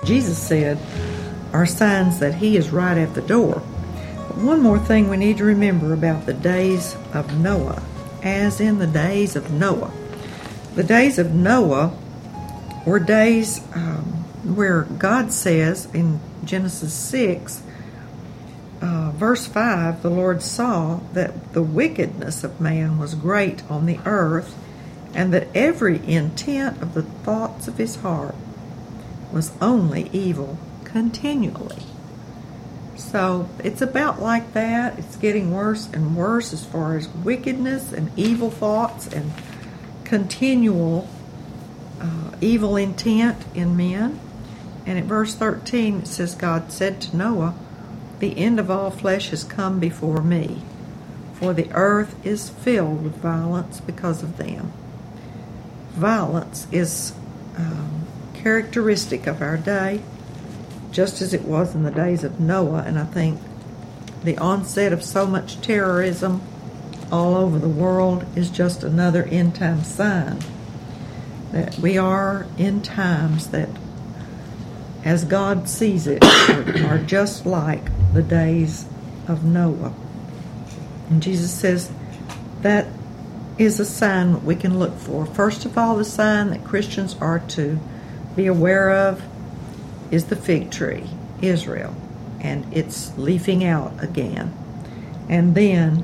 Jesus said are signs that he is right at the door. But one more thing we need to remember about the days of Noah, as in the days of Noah. The days of Noah were days where God says in Genesis 6, verse 5, the Lord saw that the wickedness of man was great on the earth, and that every intent of the thoughts of his heart was only evil continually. So it's about like that. It's getting worse and worse as far as wickedness and evil thoughts and continual evil intent in men. And at verse 13 it says, God said to Noah, the end of all flesh has come before me, for the earth is filled with violence because of them. Violence is characteristic of our day, just as it was in the days of Noah. And I think the onset of so much terrorism all over the world is just another end time sign that we are in times that, as God sees it, are just like the days of Noah. And Jesus says that is a sign we can look for. First of all, the sign that Christians are to be aware of is the fig tree, Israel, and it's leafing out again. And then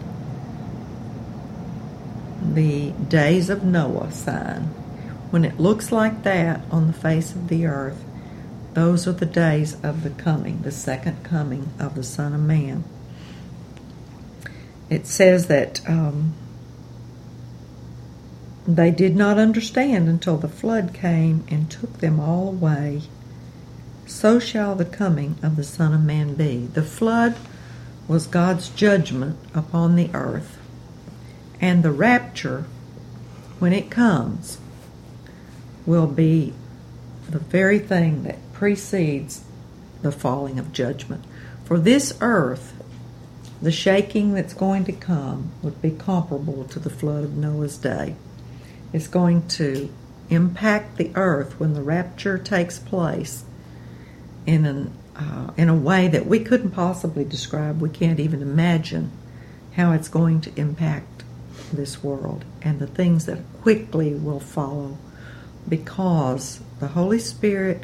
the days of Noah sign. When it looks like that on the face of the earth, those are the days of the coming, the second coming of the Son of Man. It says that they did not understand until the flood came and took them all away. So shall the coming of the Son of Man be. The flood was God's judgment upon the earth. And the rapture, when it comes, will be the very thing that precedes the falling of judgment. For this earth, the shaking that's going to come would be comparable to the flood of Noah's day. It's going to impact the earth when the rapture takes place in a way that we couldn't possibly describe. We can't even imagine how it's going to impact this world and the things that quickly will follow, because the Holy Spirit,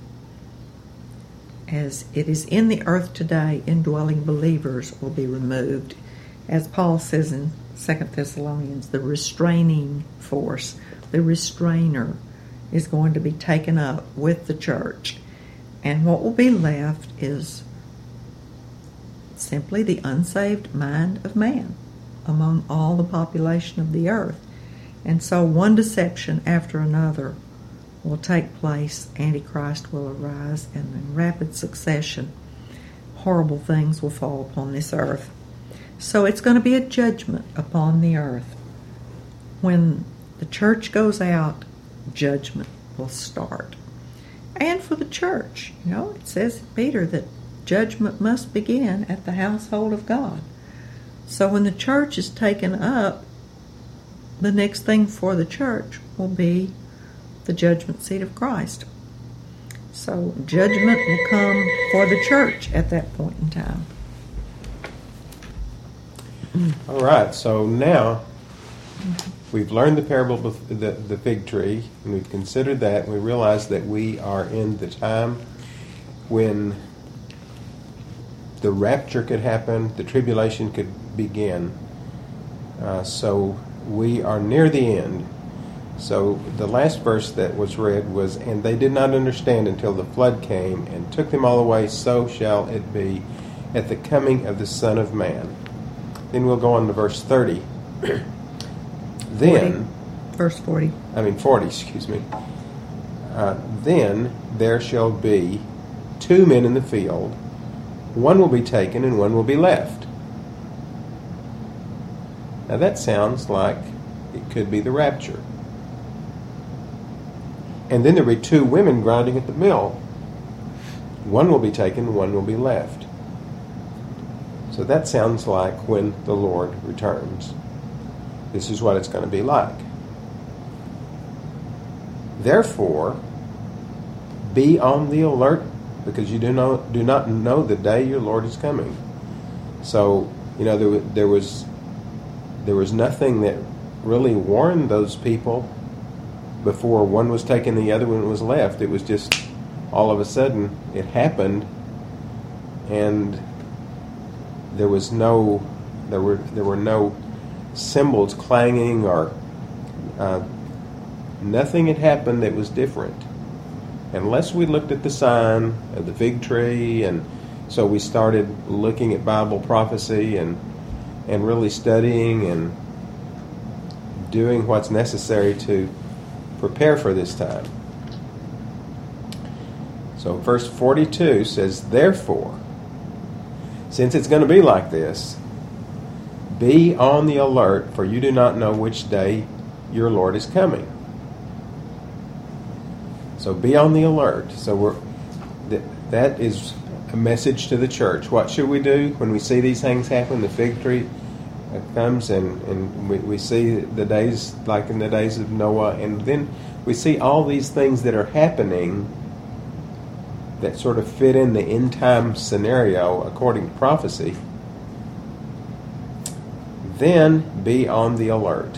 as it is in the earth today, indwelling believers, will be removed. As Paul says in 2 Thessalonians, the restraining force, the restrainer, is going to be taken up with the church. And what will be left is simply the unsaved mind of man among all the population of the earth. And so one deception after another will take place. Antichrist will arise, and in rapid succession, horrible things will fall upon this earth. So it's going to be a judgment upon the earth. When the church goes out, judgment will start. And for the church, it says in Peter that judgment must begin at the household of God. So when the church is taken up, the next thing for the church will be the judgment seat of Christ. So judgment will come for the church at that point in time. All right, so now we've learned the parable of the fig tree, and we've considered that, and we realize that we are in the time when the rapture could happen, the tribulation could begin. So we are near the end. So the last verse that was read was, and they did not understand until the flood came and took them all away, so shall it be at the coming of the Son of Man. Then we'll go on to verse 30. Then, 40, excuse me. Then there shall be two men in the field, one will be taken and one will be left. Now that sounds like it could be the rapture. And then there'll be two women grinding at the mill. One will be taken, one will be left. So that sounds like when the Lord returns. This is what it's going to be like. Therefore, be on the alert because you do not know the day your Lord is coming. So, there was nothing that really warned those people before one was taken, the other one was left. It was just all of a sudden it happened, and there were no cymbals clanging or nothing had happened that was different, unless we looked at the sign of the fig tree. And so we started looking at Bible prophecy and really studying and doing what's necessary to prepare for this time. So verse 42 says, "Therefore, since it's going to be like this, be on the alert, for you do not know which day your Lord is coming." So be on the alert. So that is a message to the church. What should we do when we see these things happen? The fig tree comes and we see the days like in the days of Noah, and then we see all these things that are happening that sort of fit in the end time scenario according to prophecy. Then be on the alert.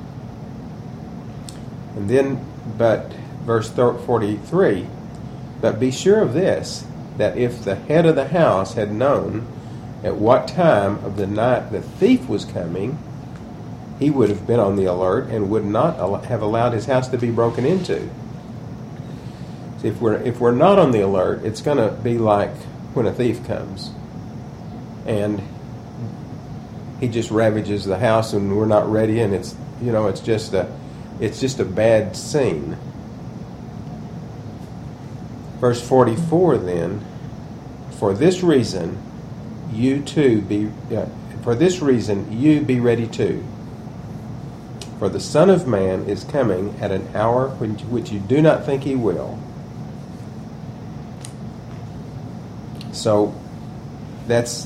And then, but verse 43, "But be sure of this, that if the head of the house had known at what time of the night the thief was coming, he would have been on the alert and would not have allowed his house to be broken into." So if we're not on the alert, it's going to be like when a thief comes and he just ravages the house, and we're not ready, and it's just a bad scene. Verse 44 then, "For this reason you be ready too. For the Son of Man is coming at an hour which you do not think he will." So that's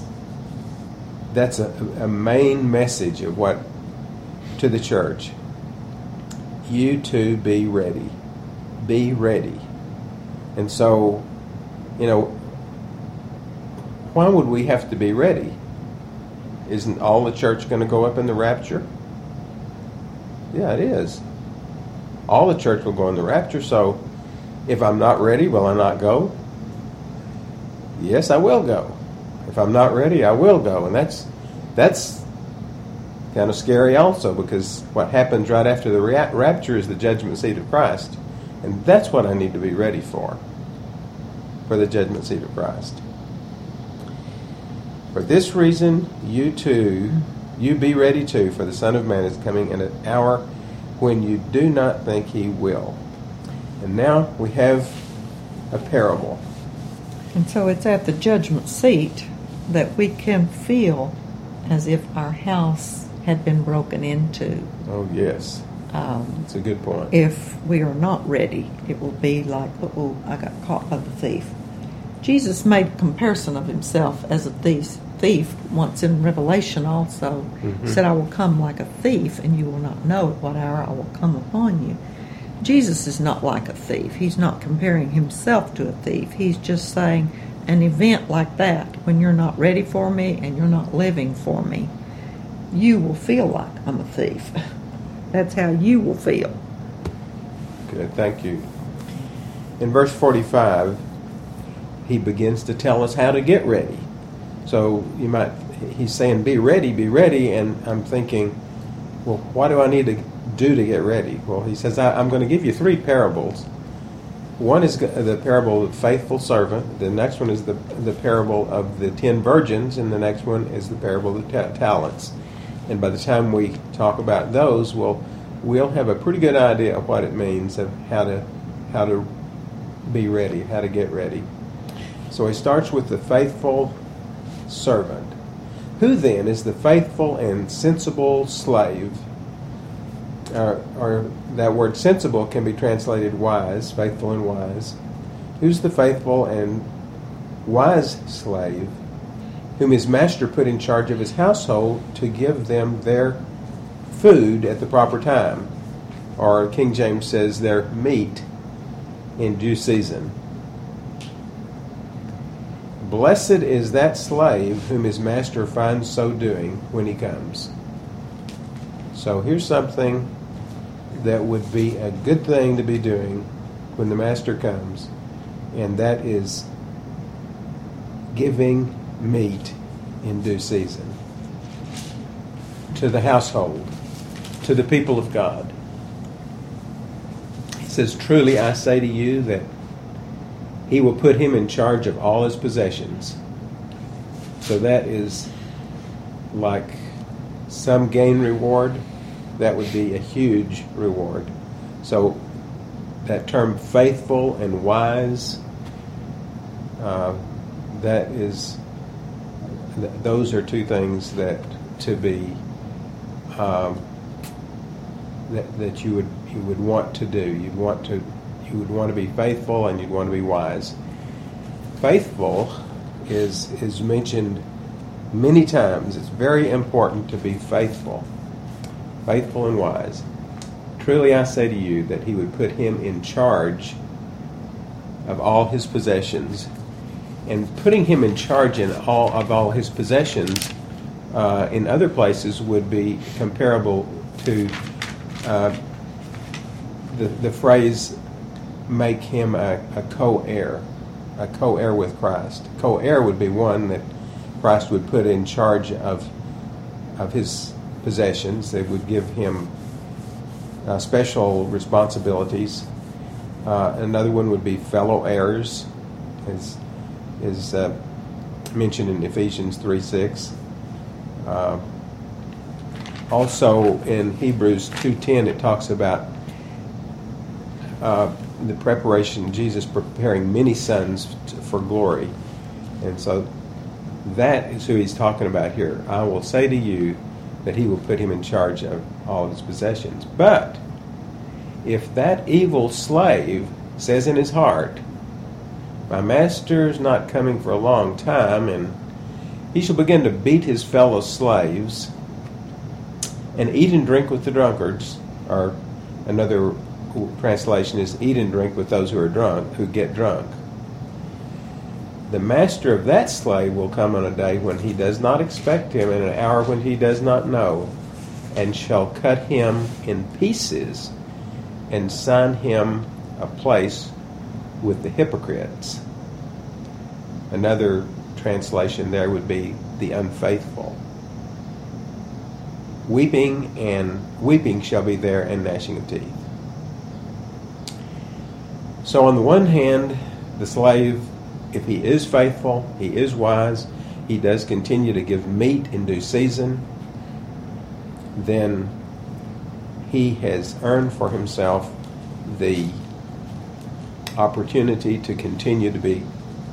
a main message of what to the church. You too be ready. Be ready. And so, why would we have to be ready? Isn't all the church going to go up in the rapture? Yeah, it is. All the church will go in the rapture, so if I'm not ready, will I not go? Yes, I will go. If I'm not ready, I will go. And that's kind of scary also, because what happens right after the rapture is the judgment seat of Christ. And that's what I need to be ready for the judgment seat of Christ. "For this reason, you be ready too, for the Son of Man is coming in an hour when you do not think he will." And now we have a parable. And so it's at the judgment seat that we can feel as if our house had been broken into. Oh, yes. That's a good point. If we are not ready, it will be like, "Uh-oh, I got caught by the thief." Jesus made a comparison of himself as a thief once in Revelation also. Mm-hmm. He said, "I will come like a thief, and you will not know at what hour I will come upon you." Jesus is not like a thief. He's not comparing himself to a thief. He's just saying an event like that, when you're not ready for me and you're not living for me, you will feel like I'm a thief. That's how you will feel. Good, thank you. In verse 45, he begins to tell us how to get ready. So he's saying, be ready, and I'm thinking, well, what do I need to do to get ready? Well, he says, I'm going to give you 3 parables. One is the parable of the faithful servant. The next one is the parable of the 10 virgins, and the next one is the parable of the talents. And by the time we talk about those, we'll have a pretty good idea of what it means, of how to be ready, how to get ready. So he starts with the faithful servant. Who then is the faithful and sensible slave? Or that word sensible can be translated wise, faithful and wise. Who's the faithful and wise slave whom his master put in charge of his household to give them their food at the proper time? Or King James says their meat in due season. blessed is that slave whom his master finds so doing when he comes. So here's something that would be a good thing to be doing when the master comes, and that is giving meat in due season to the household, to the people of God. He says, truly I say to you that he will put him in charge of all his possessions. So that is like some gain reward. That would be a huge reward. So that term faithful and wise, those are two things that to be that you would want to do. You would want to be faithful, and you'd want to be wise. Faithful is mentioned many times. It's very important to be faithful and wise. Truly I say to you that he would put him in charge of all his possessions. And putting him in charge of all his possessions in other places would be comparable to the phrase, make him a co-heir with Christ. Co-heir would be one that Christ would put in charge of his possessions. They would give him special responsibilities. Another one would be fellow heirs, as is mentioned in Ephesians 3:6. Also in Hebrews 2:10 it talks about the preparation, Jesus preparing many sons for glory. And so that is who he's talking about here. I will say to you that he will put him in charge of all of his possessions. But if that evil slave says in his heart, my master's not coming for a long time, and he shall begin to beat his fellow slaves and eat and drink with the drunkards, or another translation is eat and drink with those who get drunk. The master of that slave will come on a day when he does not expect him, in an hour when he does not know, and shall cut him in pieces and assign him a place with the hypocrites. Another translation there would be the unfaithful. Weeping shall be there, and gnashing of teeth. So on the one hand, the slave, if he is faithful, he is wise, he does continue to give meat in due season, then he has earned for himself the opportunity to continue to be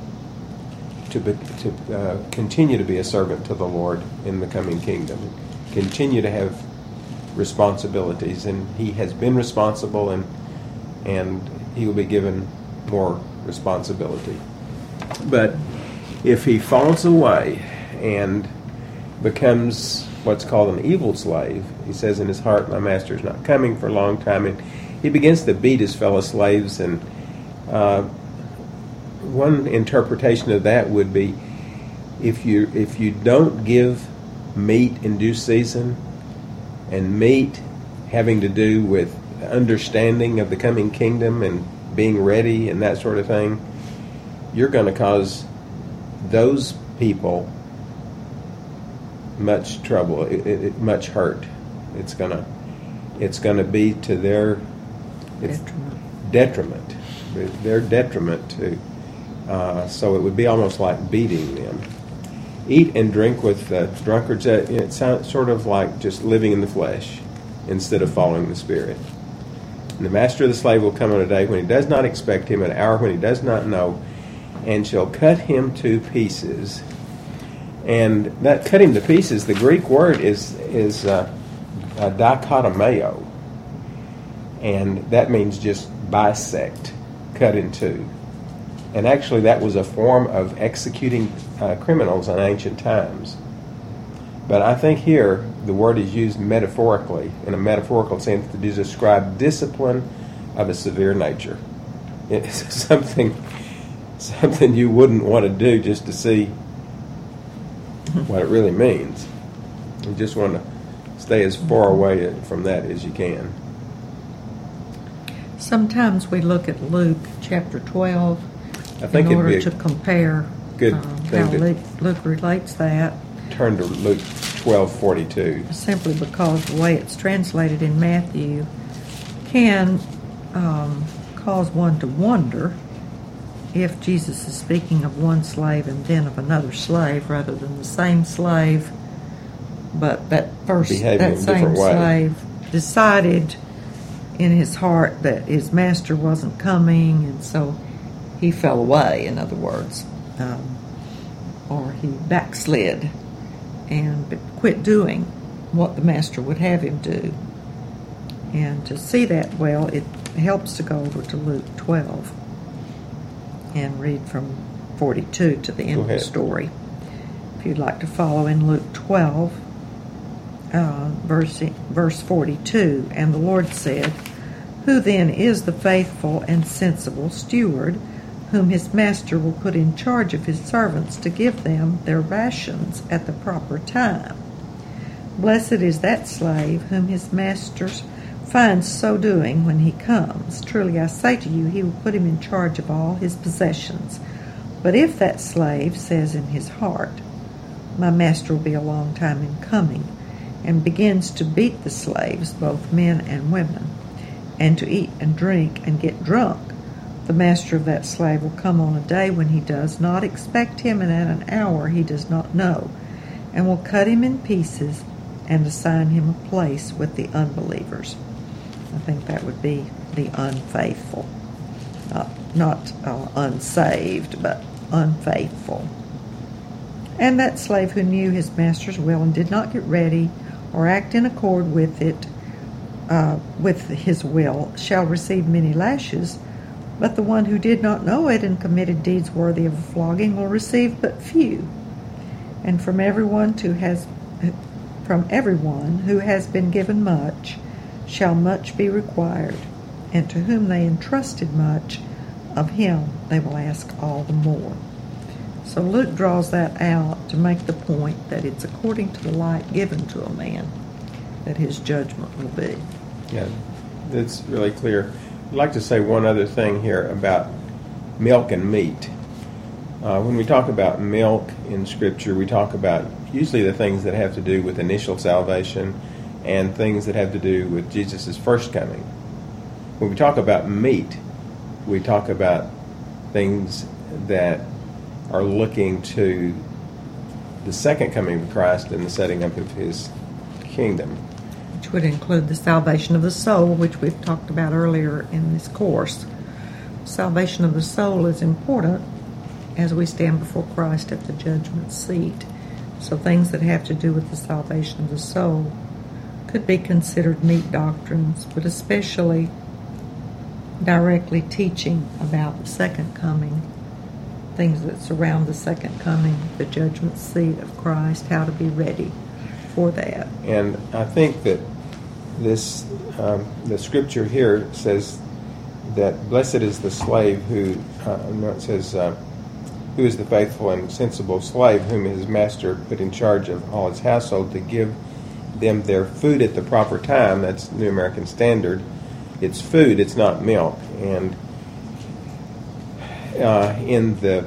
a servant to the Lord in the coming kingdom, continue to have responsibilities, and he has been responsible, and he will be given more responsibility. But if he falls away and becomes what's called an evil slave, he says in his heart, my master is not coming for a long time, and he begins to beat his fellow slaves. And one interpretation of that would be, if you don't give meat in due season, and meat having to do with understanding of the coming kingdom and being ready and that sort of thing, you're going to cause those people much trouble, much hurt. It's going to be to their detriment. Their detriment to. So it would be almost like beating them. Eat and drink with drunkards. It sounds sort of like just living in the flesh instead of following the Spirit. And the master of the slave will come on a day when he does not expect him, an hour when he does not know, and shall cut him to pieces. And that cut him to pieces, the Greek word is dikotomeo. And that means just bisect, cut in two. And actually that was a form of executing criminals in ancient times. But I think here the word is used metaphorically, in a metaphorical sense, to describe discipline of a severe nature. It's something something you wouldn't want to do just to see what it really means. You just want to stay as far away from that as you can. Sometimes we look at Luke chapter 12 I think in order it'd be to compare good thing how to Luke relates that. turn to Luke 12:42. Simply because the way it's translated in Matthew can cause one to wonder if Jesus is speaking of one slave and then of another slave rather than the same slave, but that Behaving in a same different way. slave decided in his heart that his master wasn't coming, and so he fell away, in other words, or he backslid and quit doing what the master would have him do. And to see that well, it helps to go over to Luke 12 and read from 42 to the end of the story. If you'd like to follow in Luke 12, verse 42, and the Lord said, "Who then is the faithful and sensible steward, whom his master will put in charge of his servants to give them their rations at the proper time? Blessed is that slave whom his master finds so doing when he comes. Truly I say to you, he will put him in charge of all his possessions. But if that slave says in his heart, my master will be a long time in coming, and begins to beat the slaves, both men and women, and to eat and drink and get drunk, the master of that slave will come on a day when he does not expect him and at an hour he does not know, and will cut him in pieces and assign him a place with the unbelievers." I think that would be the unfaithful. Not unsaved, but unfaithful. "And that slave who knew his master's will and did not get ready or act in accord with it, with his will, shall receive many lashes. But the one who did not know it and committed deeds worthy of a flogging will receive but few. And from everyone who has been given much shall much be required, and to whom they entrusted much, of him they will ask all the more." So Luke draws that out to make the point that it's according to the light given to a man that his judgment will be. Yeah, it's really clear. I'd like to say one other thing here about milk and meat. When we talk about milk in Scripture, we talk about usually the things that have to do with initial salvation and things that have to do with Jesus' first coming. When we talk about meat, we talk about things that are looking to the second coming of Christ and the setting up of his kingdom. Which would include the salvation of the soul, which we've talked about earlier in this course. Salvation of the soul is important as we stand before Christ at the judgment seat. So things that have to do with the salvation of the soul could be considered meat doctrines, but especially directly teaching about the second coming, things that surround the second coming, the judgment seat of Christ, how to be ready for that. And I think that this the Scripture here says that blessed is the slave who who is the faithful and sensible slave whom his master put in charge of all his household to give them their food at the proper time. That's New American Standard. It's food, it's not milk. And in the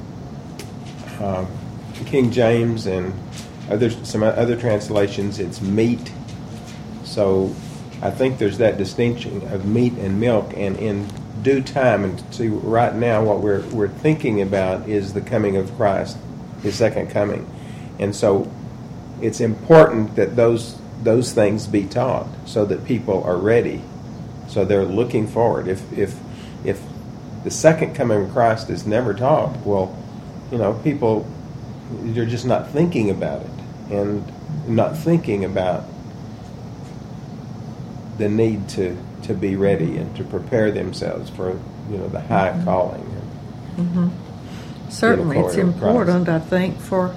King James and some other translations, it's meat. So I think there's that distinction of meat and milk, and in due time, and see right now what we're thinking about is the coming of Christ, his second coming. And so it's important that those things be taught so that people are ready, so they're looking forward. If the second coming of Christ is never taught, well, people, you're just not thinking about it, and not thinking about the need to be ready and to prepare themselves for the high calling. Mm-hmm. Certainly, it's important, I think, for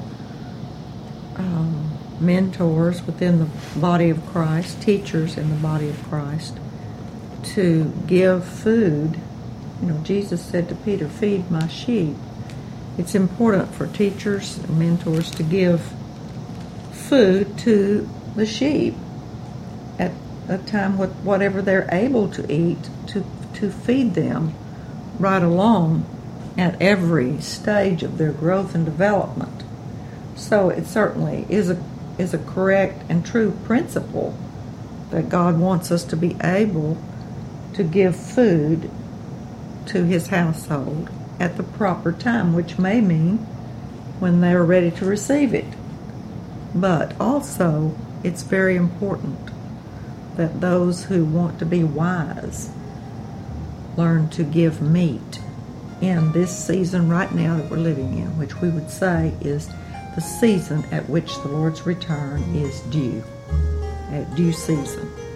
mentors within the body of Christ, teachers in the body of Christ, to give food Jesus said to Peter, "Feed my sheep." It's important for teachers and mentors to give food to the sheep at a time with whatever they're able to eat, to feed them right along at every stage of their growth and development. So it certainly is a correct and true principle that God wants us to be able to give food to His household at the proper time, which may mean when they're ready to receive it. But also, it's very important that those who want to be wise learn to give meat in this season right now that we're living in, which we would say is the season at which the Lord's return is due, at due season.